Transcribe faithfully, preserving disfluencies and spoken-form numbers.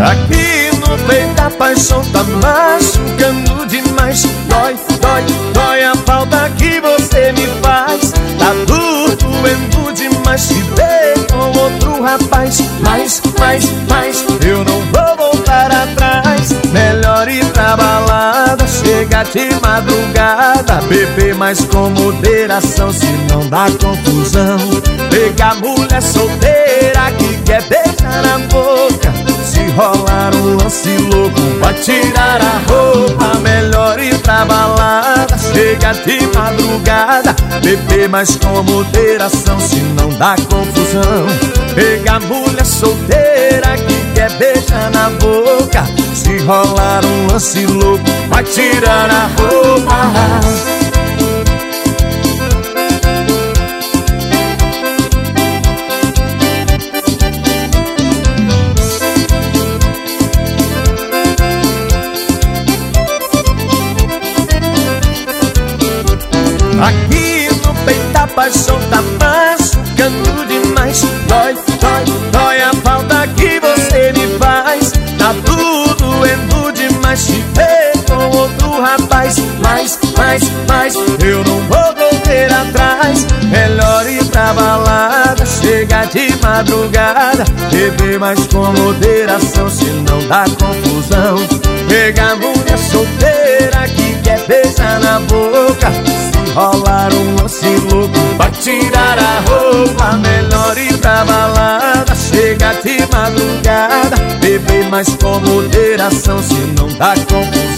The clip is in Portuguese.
Aqui no peito a paixão tá machucando demais. Dói, dói, dói a falta que você me faz. Tá duro, doendo demais te ver com outro rapaz. Mas, mas, mas, eu não vou voltar atrás. Melhor ir pra balada, chega de madrugada. Beber mais com moderação, se não dá confusão. Pegar mulher solteira que quer beijar na boca. Se rolar um lance louco, vai tirar a roupa. Melhor ir pra balada, chega de madrugada. Beber mais com moderação, se não dá confusão. Pegar mulher solteira que quer beijar na boca. Se rolar um lance louco, vai tirar a roupa. Aqui no peito a paixão tá machucando demais. Dói, dói, dói a falta que você me faz. Tá tudo doendo demais te ver com outro rapaz. Mas, mas, mas, eu não vou voltar atrás. Melhor ir pra balada, chega de madrugada. Beber mais com moderação, se não dá confusão. Pegar mulher solteira que quer beijar na boca. Rolar um lance louco, vai tirar a roupa. Melhor ir pra balada, chega de madrugada. Beber mais com moderação, se não dá confusão.